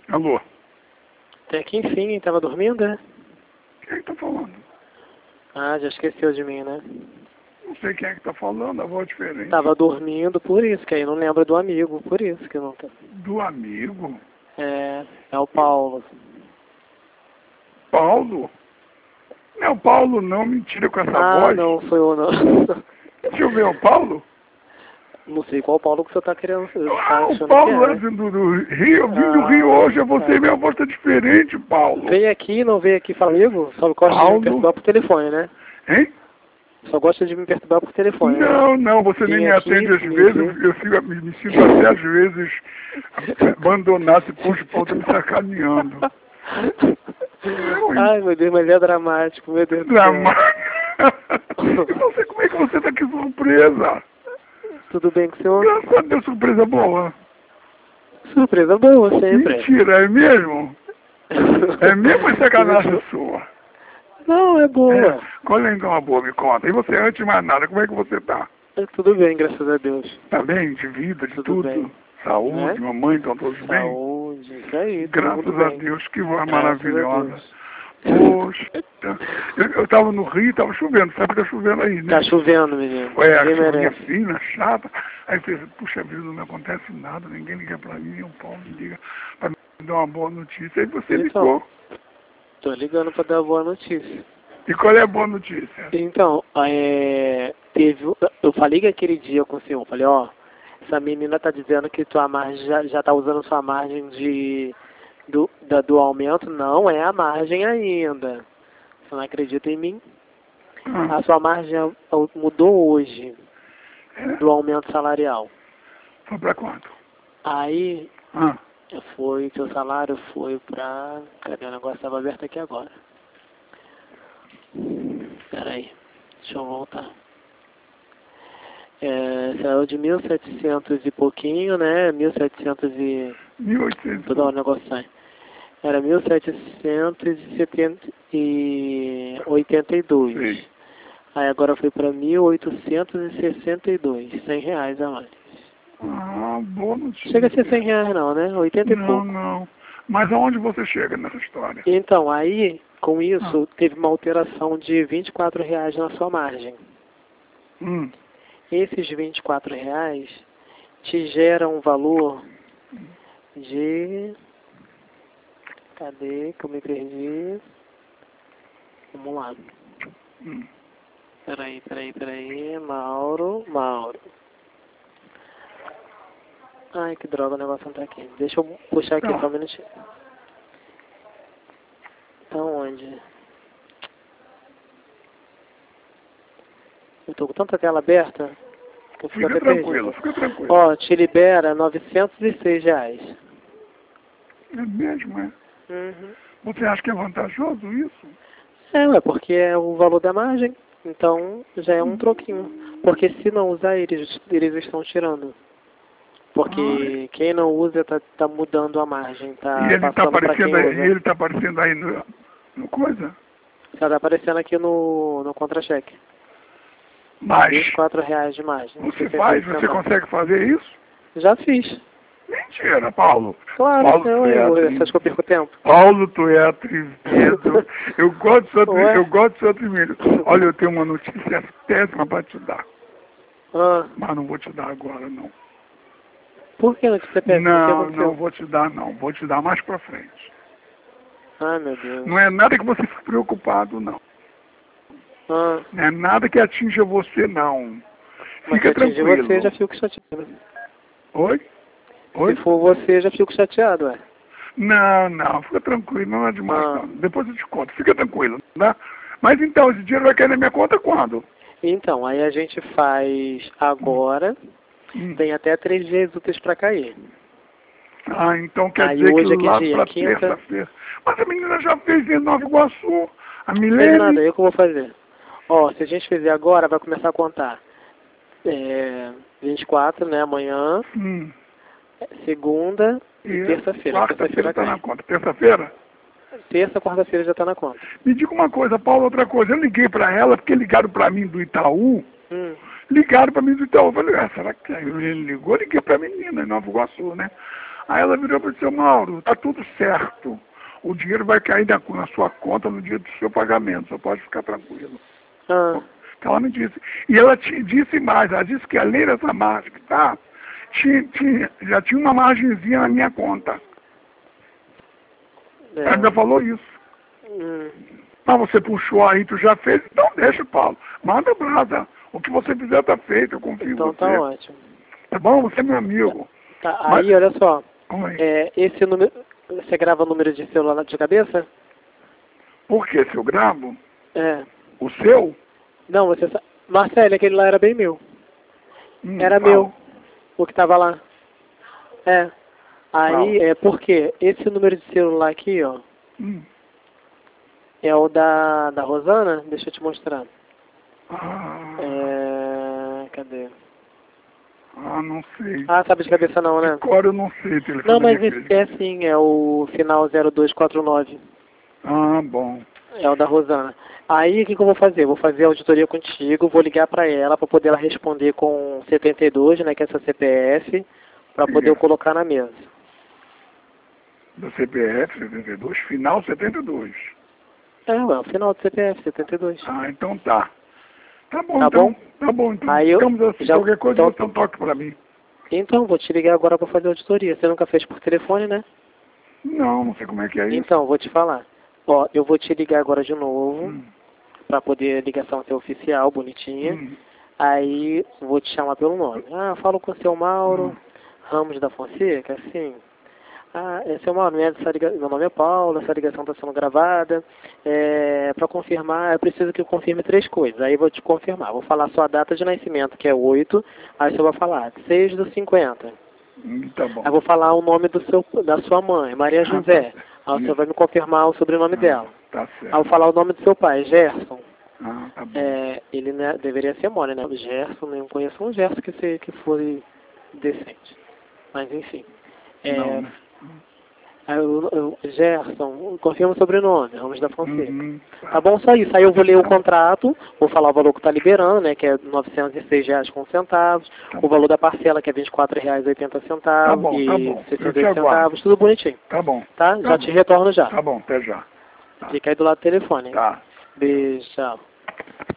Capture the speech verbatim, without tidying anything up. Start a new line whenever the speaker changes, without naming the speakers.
Alô?
Até que enfim, tava dormindo, né?
Quem é que tá falando?
Ah, já esqueceu de mim, né?
Não sei quem é que tá falando, a voz diferente.
Tava dormindo, por isso, que aí não lembra do amigo, por isso que não tá.
Do amigo?
É, é o Paulo.
Paulo? Não é o Paulo não, mentira com essa
Ah,
voz.
não, foi eu não.
Deixa eu ver, o Paulo?
Não sei qual Paulo que você tá querendo, tá
Ah, o
achando
Paulo
que
é
é.
do, do Rio, eu vim do
Ah,
Rio hoje, é você,
tá.
minha voz tá diferente, Paulo.
Veio aqui, não veio aqui falar comigo? Só gosta de
Paulo?
me perturbar por telefone, né?
Hein?
Só gosta de me perturbar por telefone, né?
Não, não, você nem
Vim
me
aqui,
atende às
me
vezes,
ver.
eu fico, me, me sinto até às vezes abandonado, se poxa, o Paulo tá me sacaneando.
Ai, meu Deus, mas é dramático, meu Deus do céu.
Dramático. E você, como é que você tá aqui surpresa?
Tudo bem com o senhor?
Graças a Deus, surpresa boa.
Surpresa boa, sempre.
Mentira, é mesmo? É mesmo essa sacanagem sua?
Não, é boa.
É. Qual é então a boa, me conta. E você, antes de mais nada, como é que você tá?
É tudo bem, graças a Deus.
Tá bem? De vida, de
Tudo
tudo?
bem.
Saúde,
Né?
mamãe, estão todos bem?
Saúde, isso aí, todo
Graças
mundo
a
bem.
Deus, que voz
Graças a
maravilhosa.
Deus.
Poxa, eu, eu tava no Rio, tava chovendo, sabe que tá chovendo aí, né?
Tá chovendo, menino.
Ué, a
Ninguém
chuvinha
merece.
fina, chata. Aí eu pensei, puxa vida, não me acontece nada, ninguém liga pra mim, o Paulo me liga pra me dar uma boa notícia. Aí você
Então,
ligou.
tô ligando pra dar boa notícia.
E qual é a boa notícia?
Então, é, teve, eu falei que aquele dia com o senhor, falei, ó, essa menina tá dizendo que tua margem já, já tá usando sua margem de, do, da, do aumento, não é a margem ainda. Você não acredita em mim?
Ah,
A sua margem mudou hoje,
é?
do aumento salarial.
Foi pra quanto?
Aí,
Ah,
foi, seu salário foi pra... Cadê o negócio? Estava aberto aqui agora. Peraí, deixa eu voltar. É, saiu de mil e setecentos e pouquinho, né? mil e setecentos e...
mil e oitocentos.
Vou dar um negócio sai. Era mil setecentos e oitenta e dois.
Sei.
Aí agora foi para mil oitocentos e sessenta e dois. cem reais a mais.
Ah, boa notícia.
Chega a ser cem reais não, né? oitenta e
Não,
pouco.
não. Mas aonde você chega nessa história?
Então, aí, com isso,
Ah.
teve uma alteração de vinte e quatro reais na sua margem.
Hum.
Esses vinte e quatro reais te geram um valor de... Cadê que eu me perdi? Vamos lá.
Hum.
Peraí, peraí, peraí. Mauro, Mauro. Ai, que droga, o negócio não tá aqui. Deixa eu puxar aqui
Tá.
só um minutinho. Tá onde? Eu tô com tanta tela aberta que eu fico
Fica
até
tranquilo,
perdido.
fica tranquilo.
Ó, te libera novecentos e seis reais.
É mesmo, é?
Uhum.
Você acha que é vantajoso isso?
É, ué, porque é o valor da margem. Então, já é um
Hum.
troquinho. Porque se não usar, eles, eles estão tirando. Porque quem não usa tá, tá mudando a margem, tá
E ele tá
passando para quem
aparecendo aí,
usa.
ele tá aparecendo aí no, no coisa?
Já tá aparecendo aqui no, no contra-cheque.
Mas
vinte e quatro reais de margem.
você
sessenta e
faz,
oito
você
centavos.
consegue fazer isso?
Já fiz.
Mentira, Paulo.
Claro,
Paulo,
eu,
tu é
eu, você
atrevido.
acha que eu perco tempo?
Paulo, tu é atrevido. Eu gosto de seu
Ué?
eu gosto de seu atrevido. Olha, eu tenho uma notícia péssima para te dar.
Ah,
Mas não vou te dar agora, não.
por que não que você pensa? O que
Não,
aconteceu?
não vou te dar, não. Vou te dar mais pra frente.
Ai, meu Deus.
Não é nada que você fique preocupado, não.
Ah,
Não é nada que atinja você, não.
mas se
Fica
atingir
tranquilo.
você, já fico chateado.
Oi? Oi?
Se for você, já fico chateado, ué.
Não, não. Fica tranquilo. Não é demais,
Ah.
não. Depois eu te conto. Fica tranquilo, né? Mas então, esse dinheiro vai cair na minha conta quando?
Então, aí a gente faz agora,
Hum.
tem até três dias úteis pra cair.
Ah, então quer
Aí
dizer
hoje
que
é que
lá
dia?
pra
Quinta?
terça-feira. Mas a menina já fez em Nova Iguaçu. A
Não fez
Milene.
nada, eu que vou fazer. Ó, se a gente fizer agora, vai começar a contar. É, vinte e quatro, né, amanhã,
Hum.
segunda e
E
terça-feira.
quarta-feira
Terça-feira
tá na
cai.
conta. Terça-feira?
Terça, quarta-feira já tá na conta.
Me diga uma coisa, Paulo, outra coisa. Eu liguei pra ela porque ligaram pra mim do Itaú.
Hum.
Ligaram pra mim do Itaú. Eu falei, ah, será que ele ligou? Eu liguei pra menina em Nova Iguaçu, né? Aí ela virou para o seu Mauro, tá tudo certo. O dinheiro vai cair na, na sua conta no dia do seu pagamento, você pode ficar tranquilo.
Ah.
Ela me disse. E ela te, disse mais, ela disse que além dessa margem que tá, tinha, tinha, já tinha uma margenzinha na minha conta.
É.
Ela ainda falou isso.
Hum.
Mas você puxou aí, tu já fez, então deixa, Paulo. Manda brasa. O que você fizer tá feito, eu confio
Então
em você.
tá ótimo.
Tá bom? Você é meu amigo.
Tá,
Mas...
aí, olha só.
Oi.
É, esse número. Você grava o número de celular de cabeça?
Por que, se eu gravo?
É.
O seu?
Não, você sabe. Marcelo, aquele lá era bem meu.
Hum,
Era
fala.
meu. O que tava lá. É. Aí,
Fala.
é porque esse número de celular aqui, ó.
Hum.
É o da, da Rosana. Deixa eu te mostrar.
Ah,
É. Cadê?
ah, não sei.
Ah, sabe de cabeça não, né?
Agora eu não sei. Telefone
Não, mas
daquele.
esse é sim, é o final zero dois quatro nove.
Ah, bom.
É o da Rosana. Aí, o que, que eu vou fazer? Vou fazer a auditoria contigo, vou ligar para ela para poder ela responder com setenta e dois, né, que é essa C P F, para poder eu
Isso.
colocar na mesa.
Da C P F setenta e dois, final setenta e dois.
É, ué, o final do C P F, setenta e dois.
Ah, então tá. Tá bom,
Tá
então.
bom?
Tá bom, então.
Aí eu
Estamos assim,
já-
qualquer coisa
então-
você um toque pra mim.
Então, vou te ligar agora para fazer a auditoria. Você nunca fez por telefone, né?
Não, não sei como é que é isso.
Então, vou te falar. Ó, eu vou te ligar agora de novo,
Hum.
para poder a ligação ser oficial, bonitinha.
Hum.
Aí, vou te chamar pelo nome. Ah, falo com o seu Mauro
Hum.
Ramos da Fonseca, assim. Ah, é, seu Mauro, minha, essa liga... meu nome é Paulo, essa ligação está sendo gravada. É, para confirmar, eu preciso que eu confirme três coisas. Aí eu vou te confirmar. Vou falar sua data de nascimento, que é oito. Aí você vai falar seis do cinquenta.
Hum, tá bom.
Aí eu vou falar o nome do seu, da sua mãe, Maria José. Aí você vai me confirmar o sobrenome
Ah,
dela.
tá
Aí eu
certo.
vou falar o nome do seu pai, Gerson.
Ah, tá bom.
É, ele né, deveria ser mole, né? O Gerson, eu não conheço um Gerson que, se, que foi decente. Mas enfim. É,
Não, né?
aí eu, eu, Gerson, confirma o sobrenome, Ramos da Fonseca.
Uhum.
Tá bom? Só isso. Aí eu vou ler o contrato, vou falar o valor que está liberando, né? Que é novecentos e seis reais com centavos.
Tá
O valor da parcela, que é vinte e quatro reais e oitenta centavos.
Tá bom,
e
tá bom. Eu
sessenta
te
e oito
aguardo.
centavos, tudo bonitinho.
Tá bom.
Tá?
Tá
Já
bom.
te retorno já.
Tá bom, até já. Tá.
Fica aí do lado do telefone. Hein?
Tá.
Beijo, tchau.